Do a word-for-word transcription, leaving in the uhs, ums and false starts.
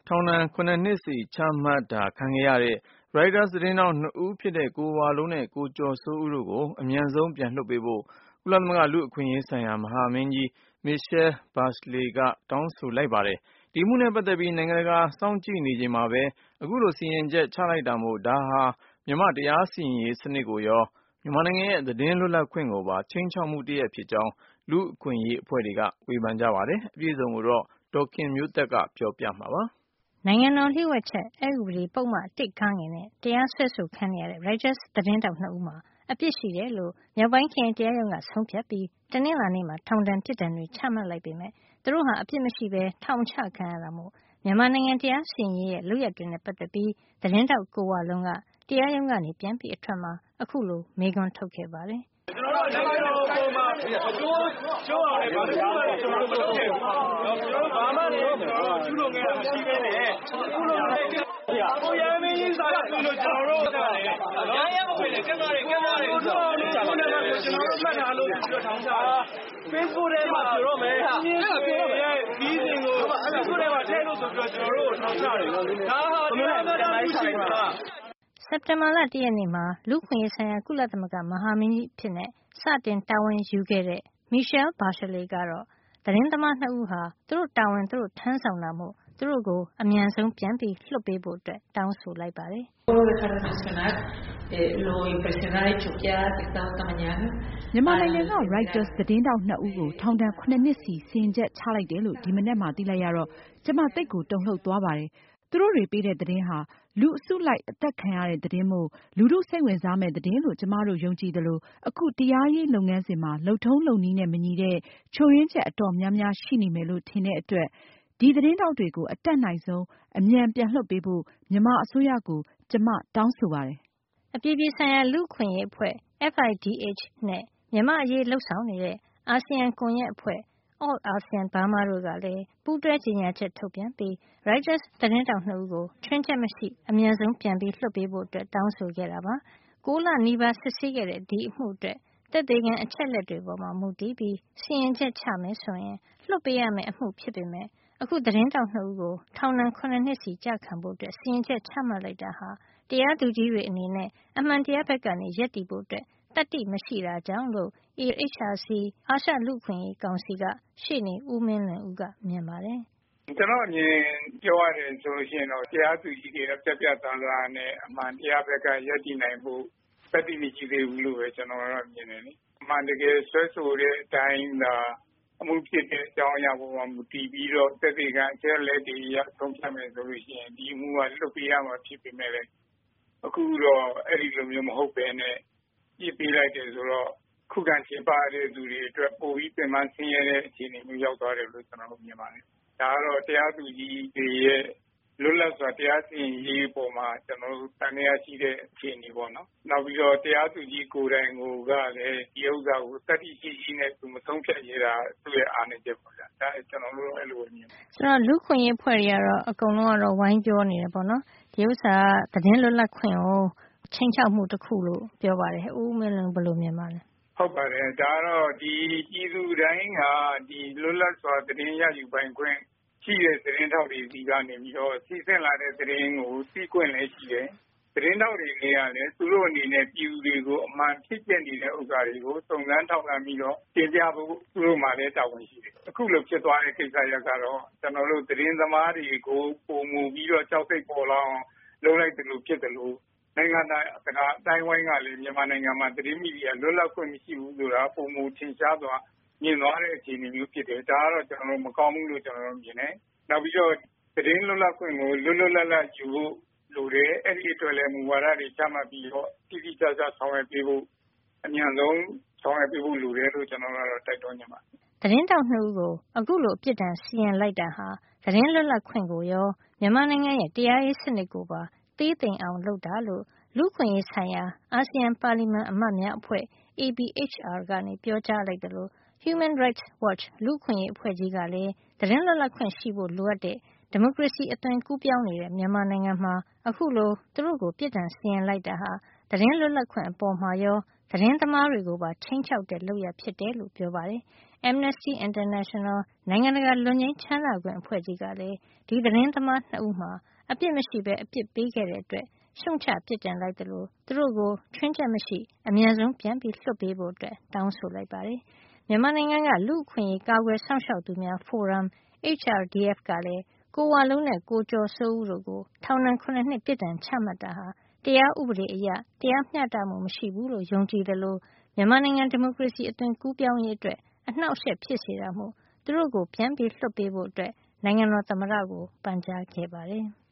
ထောင်ဒဏ်ခုနှစ်စီချမှတ်တာခံခဲ့ရတဲ့ Reuters သတင်းထောက်နှစ်ဦးဖြစ်တဲ့ ကိုဝလုံးနဲ့ ကိုကျော်စိုးဦးတို့ကို အမြန်ဆုံးပြန်လွှတ်ပေးဖို့ ကုလသမဂ္ဂလူ့အခွင့်အရေးဆိုင်ရာ မဟာမင်းကြီး Michelle Bachelet ကတောင်းဆိုလိုက်ပါတယ်။ ဒီအမှုနဲ့ပတ်သက်ပြီး နိုင်ငံတကာစောင့်ကြည့်နေချိန်မှာပဲ အခုလိုစီရင်ချက်ချလိုက်တာမို့ ဒါဟာ မြန်မာ့တရားစီရင်ရေးစနစ်ကိုရော မြန်မာနိုင်ငံရဲ့သတင်းလွတ်လပ်ခွင့်ကိုပါ ခြိမ်းခြောက်မှုတရပ်ဖြစ်ကြောင်း လူ့အခွင့်အရေးအဖွဲ့တွေက ဝေဖန်ကြပါတယ်။ အပြည့်အစုံကိုတော့ ဒေါ်ခင်မျိုးသက်က ပြောပြမှာပါ။ နိုင်ငံတော်လျှို့ဝှက်ချက်အက်ဥပဒေပုဒ်မ ၁ (ဂ) နဲ့ တရားစွဲဆိုခံနေရတဲ့ Reuters သတင်းထောက်နှစ်ဦးမှာ အပြစ်ရှိတယ်လို့ မြောက်ပိုင်းခရိုင်တရားရုံးက ဆုံးဖြတ်ပြီး တနင်္လာနေ့မှာ ထောင်ဒဏ် ပြစ်ဒဏ်တွေ ချမှတ်လိုက်ပေမယ့် သူတို့ဟာ အပြစ်မရှိဘဲ ထောင်အချခံရတာမို့ မြန်မာနိုင်ငံတရားစီရင်ရေးရဲ့ လုပ်ရပ်တွေနဲ့ပတ်သက်ပြီး သတင်းထောက် ကိုဝလုံးက တရားရုံးကနေ ပြန်အထွက်မှာ အခုလို မေးခွန်းထုတ်ခဲ့ပါတယ်။ “ကျနော်တို့နိုင်ငံတော်အပေါ်မှာအကျိုးကျိုးအောင်လည်းဘာတစ်ခုမှကျနော်တို့မလုပ်ခဲ့ဘူး။ကျနော်တို့ဘာမှလည်းကျနော်တို့ကျူးလွန်ခဲ့တာမရှိဘဲနဲ့အခုလိုလည်းကိုရမ်းမင်းကြီးစာရပြုလို့ကျနော်တို့ကလည်းရမ်းရမ်းမခွေနဲ့ကက်မာတွေကက်မာတွေဆိုတော့ဒီကုနဲ့ကကျနော်တို့မှတ်ထားလို့ပြီးတော့ထောင်ချတာ Facebook ထဲမှာပြောတော့မယ်ပြင်းပြင်းရဲ့ဒီစဉ်ကို Facebook ထဲမှာထည့်လို့ဆိုပြီးတော့ကျနော်တို့ထောင်ချတယ်ဒါဟာဒီလိုမှတ်ထားမှုရှိမှာစက်တင်ဘာလ ၁ ရက်နေ့မှာ လူ့အခွင့်ရေးဆိုင်ရာ ကုလသမဂ္ဂမဟာမင်းကြီးအဖြစ် စတင်တာဝန်ယူခဲ့တဲ့ Michelle Bachelet ကတော့ သတင်းသမားနှစ်ဦးဟာ သူတို့တာဝန်သူတို့ထမ်းဆောင်တာမို့ သူတို့ကို အမြန်ဆုံးပြန်လွှတ်ပေးဖို့ တောင်းဆိုလိုက်ပါတယ်။ “မြန်မာနိုင်ငံက Reuters သတင်းထောက်နှစ်ဦးကို ထောင်ဒဏ် ၇ နှစ်စီ စီရင်ချက်ချလိုက်တယ်လို့ ဒီမနက်မှာသိလိုက်ရတော့ ကျမသိပ်ကိုတုန်လှုပ်သွားပါတယ်။ သူတို့တွေပေးတဲ့သတင်းဟာ လူအစုလိုက်အသတ်ခံရတဲ့သတင်းမို့ လူထုစိတ်ဝင်စားမယ့်သတင်းလို့ ကျမတို့ယုံကြည်သလို အခုတရားရေးလုပ်ငန်းစဉ်မှာ လုပ်ထုံးလုပ်နည်းနဲ့မညီတဲ့ ချို့ယွင်းချက်အတော်များများရှိနေမယ်လို့ ထင်တဲ့အတွက် ဒီသတင်းထောက်တွေကို အတတ်နိုင်ဆုံး အမြန်ပြန်လွှတ်ပေးဖို့ မြန်မာအစိုးရကို ကျမတောင်းဆိုပါတယ်။ ” အပြည်ပြည်ဆိုင်ရာလူ့အခွင့်ရေးအဖွဲ့ F I D H နဲ့ မြန်မာ့အရေးလုပ်ဆောင်နေတဲ့ အာဆီယံကွန်ရက်အဖွဲ့ All ASEAN Burma တို့ကလည်း ပူးတွဲကြေညာချက်ထုတ်ပြန်ပြီး Reuters သတင်းထောက်နှစ်ဦးကို ခြွင်းချက်မရှိ အမြန်ဆုံးပြန်လွှတ်ပေးဖို့ တောင်းဆိုခဲ့တာပါ။ ကိုလနီးပါးစစ်ဆေးခဲ့တဲ့ ဒီအမှုအတွက် သက်သေခံအချက်လက်တွေပေါ် မူတည်ပြီး စီရင်ချက်ချမယ်ဆိုရင် လွှတ်ပေးရမယ့် အမှုဖြစ်ပေမယ့် အခုသတင်းထောက်နှစ်ဦးကို ထောင်ဒဏ် ၇ နှစ်စီကျခံဖို့ စီရင်ချက်ချမှတ်လိုက်တာဟာ တရားသူကြီးတွေအနေနဲ့ အမှန်တရားဘက်ကနေ ရပ်တည်ဖို့ သတ္တိမရှိတာကြောင့်လို့ A H R C အာရှလူ့အခွင့်ရေးကောင်စီက ရှေ့နေဦးမင်းလွင်ဦးက မြင်ပါတယ်။ “ကျနော့်အမြင်ပြောရတယ်ဆိုရင်တော့တရားသူကြီးတွေကပြတ်ပြတ်သားသားနဲ့အမှန်တရားဘက်ကရပ်တည်နိုင်ဖို့သတ္တိမရှိသေးဘူးလို့ပဲကျနော်ကတော့မြင်တယ်လေ။အမှန်တကယ်ဆွဲဆိုတဲ့အတိုင်းသာအမှုဖြစ်တဲ့အကြောင်းအရာပေါ်မှာမူတည်ပြီးတော့သက်သေခံအချက်အလက်တွေအရဆုံးဖြတ်မယ်ဆိုလို့ရှိရင်ဒီအမှုကလွတ်ပေးရမှာဖြစ်ပေမဲ့လည်းအခုတော့အဲ့ဒီလိုမျိုးမဟုတ်ပဲနဲ့ပြစ်ပေးလိုက်တယ်ဆိုတော့ခုခံချေပတဲ့သူတွေအတွက်ပိုပြီးပြင်ပန်းဆင်းရဲတဲ့အခြေအနေမျိုးရောက်သွားတယ်လို့ကျွန်တော်တို့မြင်ပါတယ်။ဒါကတော့တရားသူကြီးတွေရဲ့လွတ်လပ်စွာတရားစီရင်ရေးပေါ်မှာကျွန်တော်တို့တန်တရားရှိတဲ့အခြေအနေပေါ့နော်။နောက်ပြီးတော့တရားသူကြီးကိုယ်တိုင်ကိုကလည်းဒီဥစ္စာကိုတတိရှိရှိနဲ့သူမဆုံးဖြတ်ရတာသူ့ရဲ့အားနည်းချက်ပေါ့ဗျာ။ဒါကျွန်တော်တို့အဲ့လိုမြင်။ဆိုတော့လူ့ခွင့်ရေးဖွဲ့တွေကတော့အကုန်လုံးကတော့ဝိုင်းပြောနေတယ်ပေါ့နော်။ဒီဥစ္စာကသတင်းလွတ်လပ်ခွင့်ကိုချိန်ချောက်မှုတစ်ခုလို့ပြောပါတယ်။ဦးမင်းလွင်ဘယ်လိုမြင်ပါလဲ။ဟုတ်ပါတယ်ဒါကတော့ဒီပြည်သူတိုင်းကဒီလွတ်လပ်စွာသတင်းရယူပိုင်ခွင့်ရှိတဲ့သတင်းထောက်တွေဒီကနေပြီးတော့စီစဉ်လာတဲ့သတင်းကိုစီးကွင်းလည်းရှိတယ်။သတင်းထောက်တွေနေရာလည်းသူတို့အနေနဲ့ပြည်သူတွေကိုအမှန်ဖြစ်ပြနေတဲ့ဥစ္စာတွေကိုစုံစမ်းထောက်လှမ်းပြီးတော့တင်ပြဖို့သူတို့မှလည်းတာဝန်ရှိတယ်။အခုလိုဖြစ်သွားတဲ့ကိစ္စရပ်ကတော့ကျွန်တော်တို့သတင်းသမားတွေကိုပုံမူပြီးတော့ကြောက်စိတ်ပေါ်လာအောင်လုပ်လိုက်တယ်လို့ဖြစ်တယ်လို့နိုင်ငံသားအတိုင်းဝိုင်းကလည်းမြန်မာနိုင်ငံမှာသတင်းမီဒီယာလွတ်လပ်ခွင့်မရှိဘူးဆိုတာပုံမူထင်ရှားစွာမြင်သွားတဲ့အခြေအနေမျိုးဖြစ်တယ်ဒါကတော့ကျွန်တော်တို့မကောင်းဘူးလို့ကျွန်တော်တို့မြင်တယ်နောက်ပြီးတော့သတင်းလွတ်လပ်ခွင့်ကိုလွတ်လွတ်လပ်လပ်ယူဖို့လိုတယ်အဲ့ဒီအတွက်လည်းမူဝါဒတွေချမှတ်ပြီးတော့တိတိကျကျဆောင်ရွက်ပေးဖို့အများဆုံးဆောင်ရွက်ပေးဖို့လိုတယ်လို့ကျွန်တော်တို့တိုက်တွန်းနေပါတယ်သတင်းတောက်နှစ်ဦးကိုအခုလိုအပြစ်ဒဏ်စီရင်လိုက်တာဟာသတင်းလွတ်လပ်ခွင့်ကိုရောမြန်မာနိုင်ငံရဲ့တရားရေးစနစ်ကိုပါသေးသိမ်အောင်လုပ်တာလို့လူ့ခွင့်ရေးဆိုင်ရာအာဆီယံပါလီမန်အမတ်များအဖွဲ့ A P H R ကနေပြောကြားလိုက်တယ်လို့ Human Rights Watch လူ့အခွင့်ရေးအဖွဲ့ကြီးကလည်းသတင်းလွတ်လပ်ခွင့်ရှိဖို့လိုအပ်တဲ့ဒီမိုကရေစီအသွင်ကူးပြောင်းနေတဲ့မြန်မာနိုင်ငံမှာအခုလိုသူတို့ကိုပြစ်ဒဏ်စီရင်လိုက်တာဟာသတင်းလွတ်လပ်ခွင့်အပေါ်မှာရောသတင်းသမားတွေကိုပါချိန်ချောက်တဲ့လုပ်ရဖြစ်တယ်လို့ပြောပါတယ်။ Amnesty International နိုင်ငံတကာလွတ်ငြိမ်းချမ်းသာခွင့်အဖွဲ့ကြီးကလည်းဒီသတင်းသမားနှစ်ဦးမှာအပြစ်မရှိဘဲအပြစ်ပေးခဲ့တဲ့အတွက်ရှုံ့ချပြစ်တင်လိုက်သလိုသူတို့ကိုချွင်းချက်မရှိအမြန်ဆုံးပြန်ပြီးလွှတ်ပေးဖို့တောင်းဆိုလိုက်ပါတယ်။မြန်မာနိုင်ငံကလူ့အခွင့်အရေးကာကွယ်စောင့်ရှောက်သူများဖိုရမ် H R D F ကလည်းကိုဝလုံးနဲ့ကိုကျော်စိုးဦးတို့ကိုထောင်ဒဏ်ခုနှစ်နှစ်ပြစ်ဒဏ်ချမှတ်တာဟာတရားဥပဒေအရတရားမျှတမှုမရှိဘူးလို့ယုံကြည်သလိုမြန်မာနိုင်ငံဒီမိုကရေစီအသွင်ကူးပြောင်းရေးအတွက်အနှောက်အယှက်ဖြစ်စေတာမို့သူတို့ကိုပြန်ပြီးလွှတ်ပေးဖို့နိုင်ငံတော်သမ္မတကိုပန်ကြားခဲ့ပါတယ်။